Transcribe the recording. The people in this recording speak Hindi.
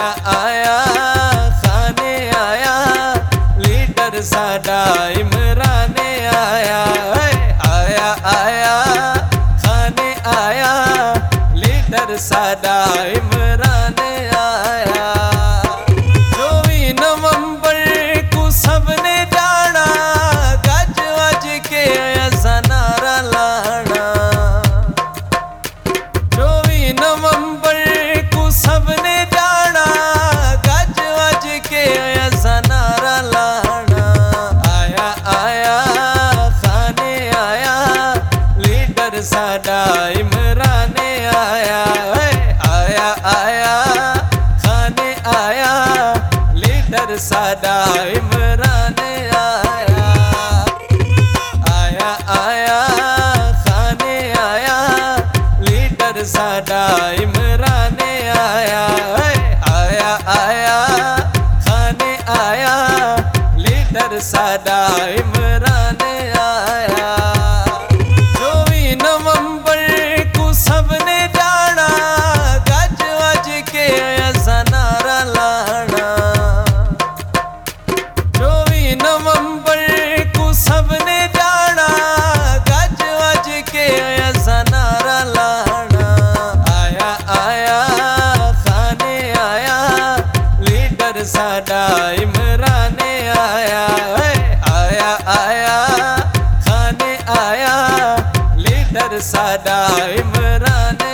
आया आया खाने आया लीडर साडा इमरान आया। आया आया खाने आया लीडर साडा इमरान आया। 24 नवंबर को सबने जाना गज वज के ऐसा नारा लाना। 24 नवंबर को सबने जाना गज वज के ऐसा नारा लाना। आया आया खाने आया लीडर साडा इमरान आया। आया आया खाने आया लीडर साडा इमरान आया। आया आया खाने आया लीडर साडा इमरान आया। आया आया खाने आया लीडर साडा इमरान आया। 24 नवंबर को सबने जाना गज वज के ऐसा नारा लाना। 24 नवंबर को सबने जाना गज वज के ऐसा नारा लाना। आया आया खाने आया लीडर साडा इमरान आया। आया आया खाने आया लीडर साडा इमरान